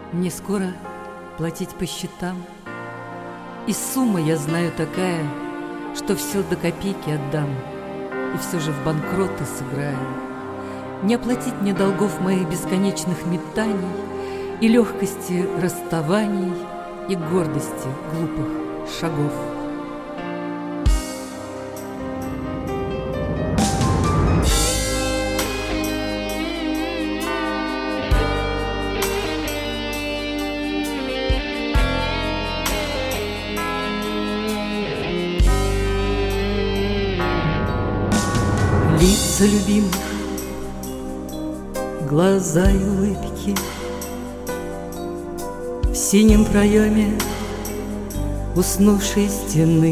Мне скоро платить по счетам, и сумма, я знаю, такая, что все до копейки отдам, и все же в банкроты сыграю. Не оплатить мне долгов моих бесконечных метаний и легкости расставаний, и гордости глупых шагов. Лица любимых, глаза и улыбки в синем проеме уснувшей стены.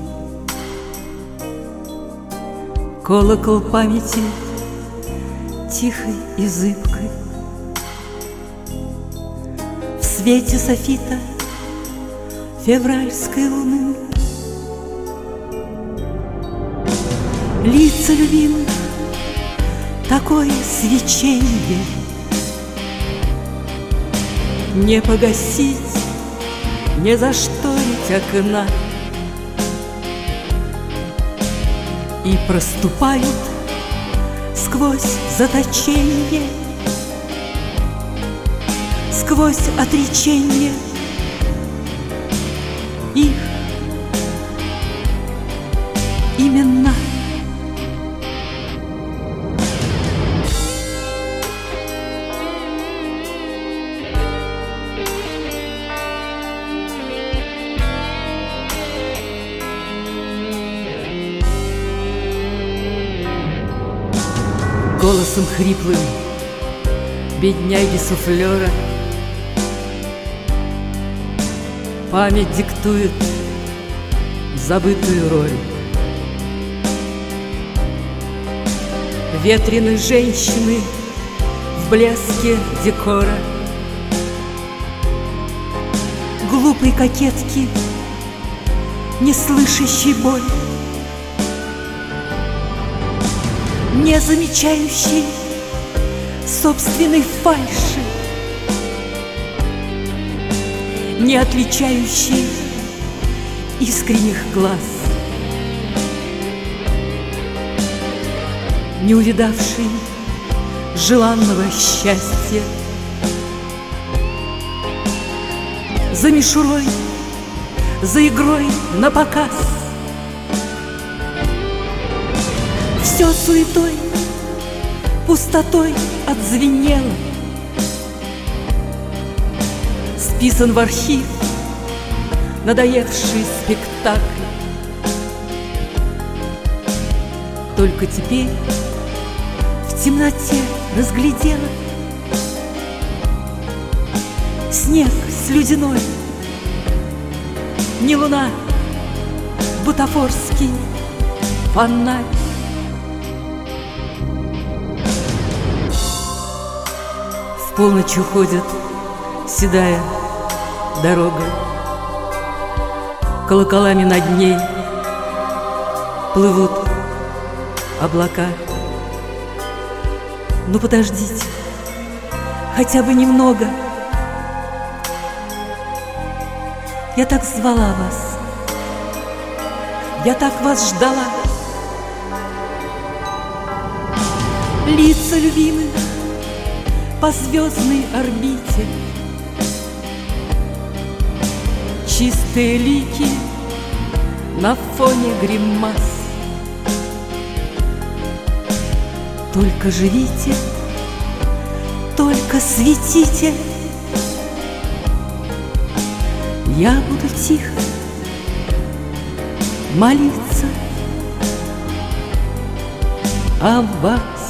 Колокол памяти тихой и зыбкой в свете софита февральской луны. Лица любимых, такое свеченье не погасить, не зашторить окна. И проступают сквозь заточенье, сквозь отреченье их имена. Голосом хриплым бедняги-суфлера память диктует забытую роль ветреной женщины в блеске декора, глупой кокетки, не слышащей боль, не замечающий собственной фальши, не отличающий искренних глаз, не увидавший желанного счастья. За мишурой, за игрой напоказ все суетой, пустотой отзвенело. Списан в архив надоевший спектакль. Только теперь в темноте разглядела снег слюдяной, не луна, бутафорский фонарь. В полночь уходит седая дорога, колоколами над ней плывут облака. Ну подождите, хотя бы немного. Я так звала вас, я так вас ждала. Лица любимых по звездной орбите, чистые лики на фоне гримас. Только живите, только светите, я буду тихо молиться о вас.